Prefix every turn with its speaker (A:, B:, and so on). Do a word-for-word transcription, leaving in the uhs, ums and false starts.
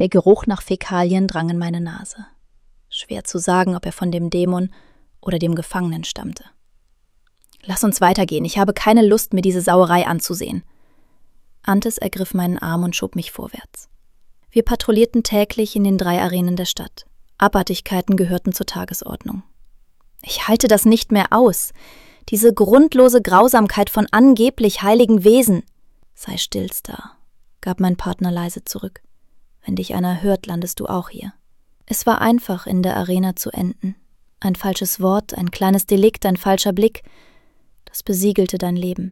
A: Der Geruch nach Fäkalien drang in meine Nase. Schwer zu sagen, ob er von dem Dämon oder dem Gefangenen stammte. »Lass uns weitergehen, ich habe keine Lust, mir diese Sauerei anzusehen.« Antes ergriff meinen Arm und schob mich vorwärts. Wir patrouillierten täglich in den drei Arenen der Stadt. Abartigkeiten gehörten zur Tagesordnung. »Ich halte das nicht mehr aus. Diese grundlose Grausamkeit von angeblich heiligen Wesen.« »Sei still, Star«, gab mein Partner leise zurück. »Wenn dich einer hört, landest du auch hier.« Es war einfach, in der Arena zu enden. Ein falsches Wort, ein kleines Delikt, ein falscher Blick, das besiegelte dein Leben.